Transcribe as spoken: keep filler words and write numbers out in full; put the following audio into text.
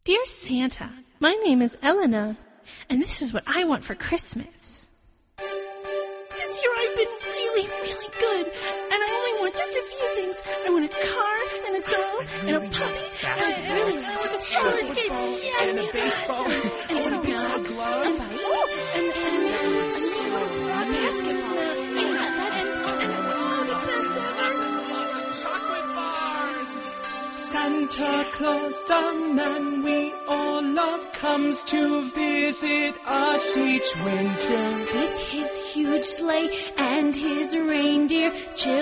Dear Santa, my name is Elena, and this is what I want for Christmas. This year I've been really, really good, and I only want just a few things. I want a car, and a doll, and a puppy, and I really I want a roller skates, yeah, and a baseball, and I want a baseball glove, and and and and a basketball, yeah, that and and all the best ever. lots of chocolate bars. Santa Claus, the man we all love, comes to visit us each winter. With his huge sleigh and his reindeer,